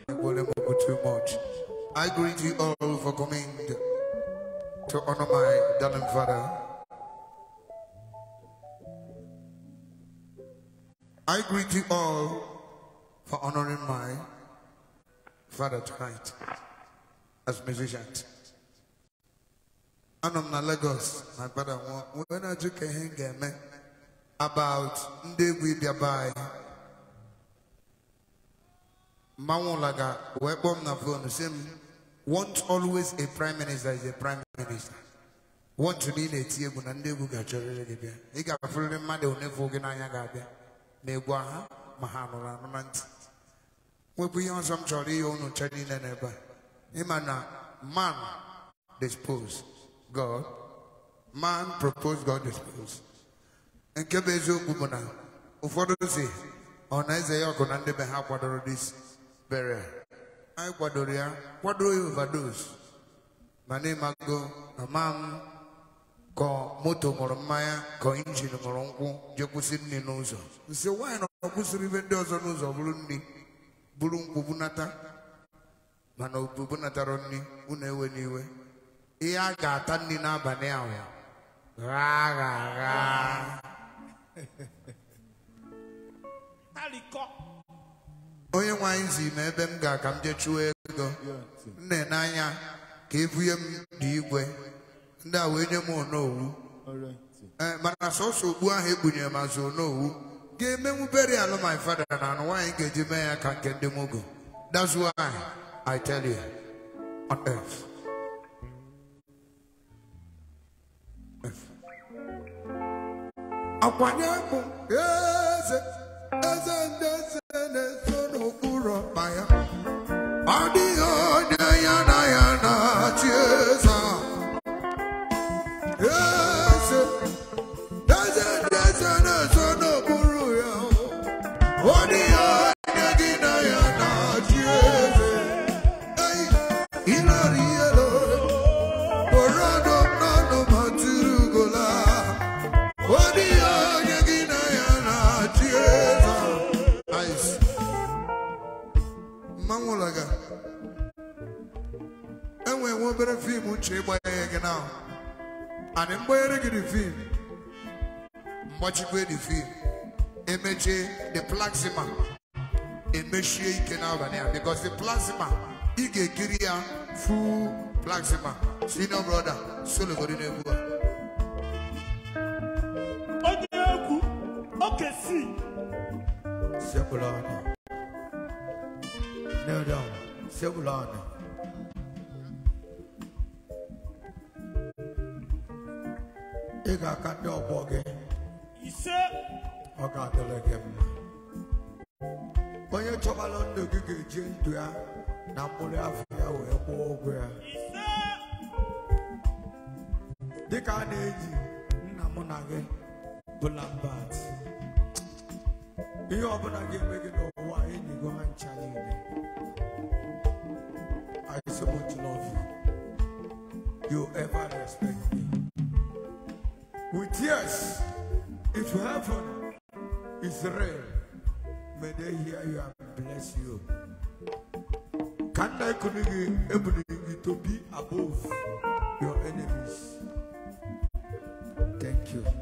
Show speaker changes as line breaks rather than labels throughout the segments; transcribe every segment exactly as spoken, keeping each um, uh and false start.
too much. I greet you all for coming to honor my darling father. I greet you all for honoring my father tonight as musicians. And I'm in Lagos, my brother. When I took a hang about Nde we by Mawulaga, where bomb na phone, same. Want always a prime minister is a prime minister. Want to need a tea when Nde we got your religion. He got a full mother who never get on your gabia. Neguaha, Mahanola, Mant. We be on some jolly on Chinese and ever. Imana, man dispose. God, man propose, God dispose. And Kebezo Gumana, who for the say, on Isaiah Conande Beha Quadrodis, Berea. I Quadoria, what do you overdose? My name I go, a man called Moto Moromaya, called Engine Moronco, Jokusin Nozo. So why not Pussy vendors on those of Lundi, Bulum Bubunata, Mano Bubunata, Unewe Niwe. Iya gata nina baneo. Ra ra ra. Aliko. Oye wanzi na ebe m ga ka m je chuo ego. Nne n'anya ka ebuye m dị igwe. Ndị a wee nye m onowu. Eh mana sọsọ ogbu ahụ egbunye m azụ onowu. Ga-emenwu beri alụ my father na anụ nwaanyị ga-eji mee ya ka nke ndị mogo. That's why I tell you on earth. Akwanyaku, yes, as and as and son of Urapaya. Adio, Diana, Diana, Chiesa. Yes, as and as and son of Uruya. Adio, Diana, Chiesa. Hey, Hilarielo, Orado, Nano, Matugola. Mangolaga. And when one better film would shape by again now. And in where the film, much way the film, image the plasma, image can have because the plasma, you get Giria full plasma. See no brother, solo for the neighbor. Okay, see. Sebulana. No, no. Sebulana. Ega kando boge. Ise. Oga delege. When you talk about the gig, Jintua, Napoli Africa, we boge. Ise. The carnage, Namonage, Bulambat. You open again, make it over why you go and challenge. I so much love you. You ever respect me. With tears, if heaven is real, may they hear you and bless you. Can I continue to be above your enemies? Thank you.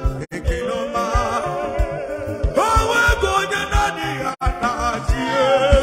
Yeah.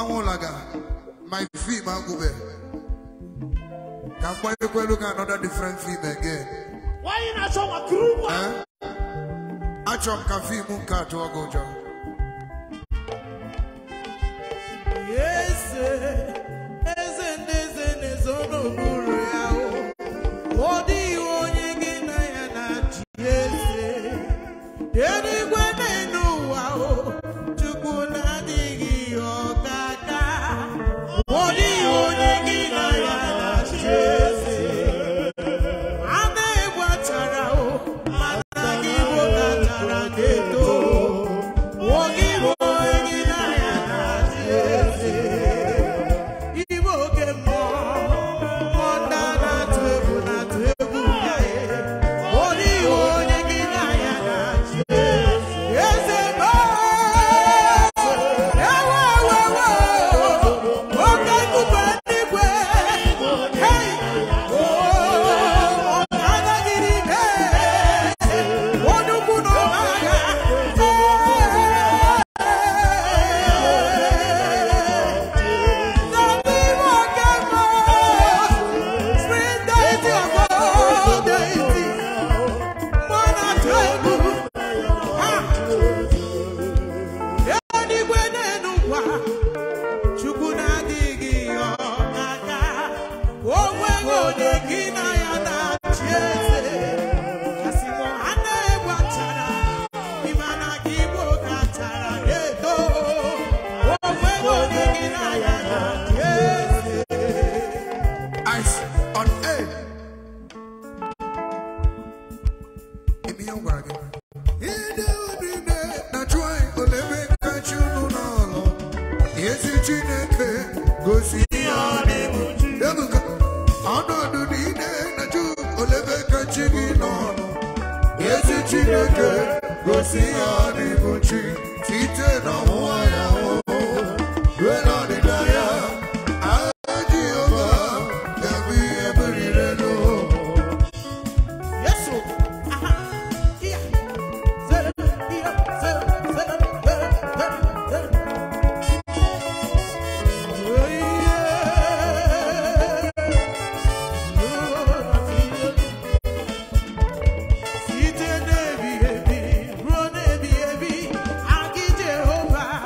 Mangolaga, my fee, Mangube. Can I look at another different fee again?
Why not show a crew?
I chop coffee, Munka to a gojo.
Yes, isn't this in his own guru? What do you want again? I am not. Yes, anyway, they know how to go not dig your kaka. What do you want again? I am not. Yes, I'm a water. Matagi Bokatara Geto. Wogi Wogi Jehovah.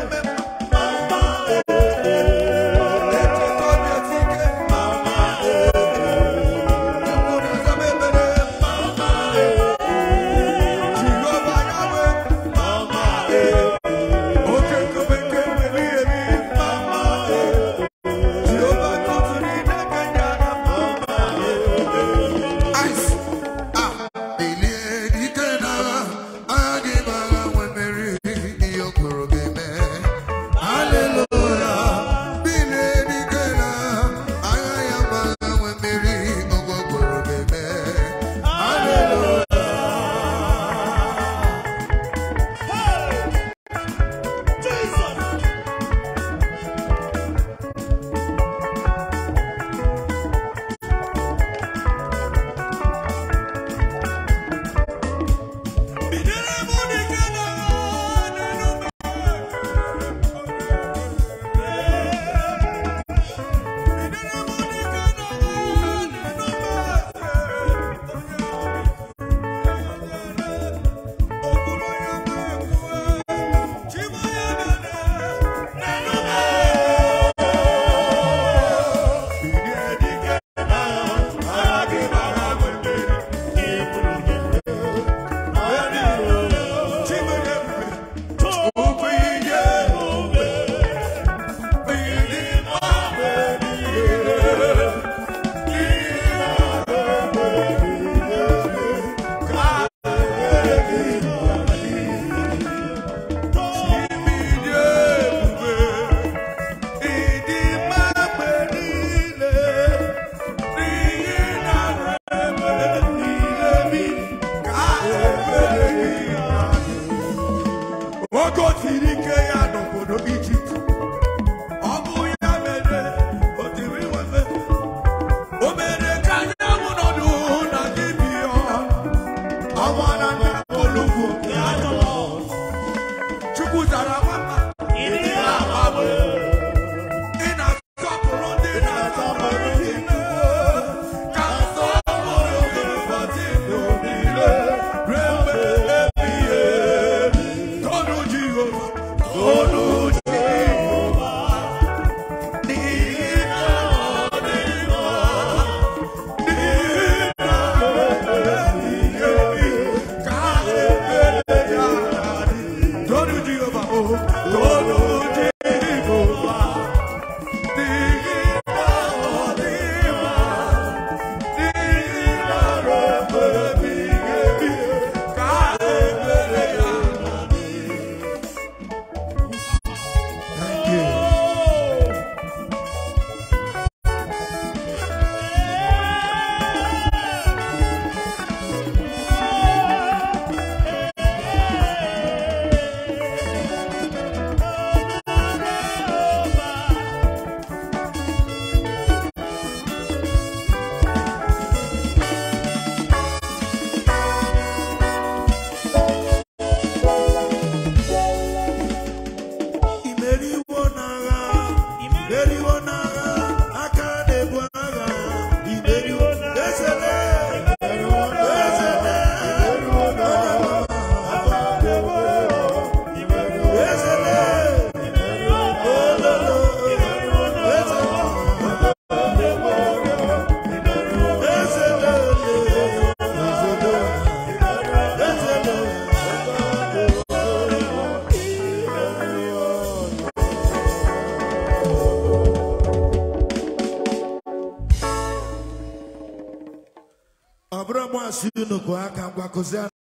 Abraham was you know,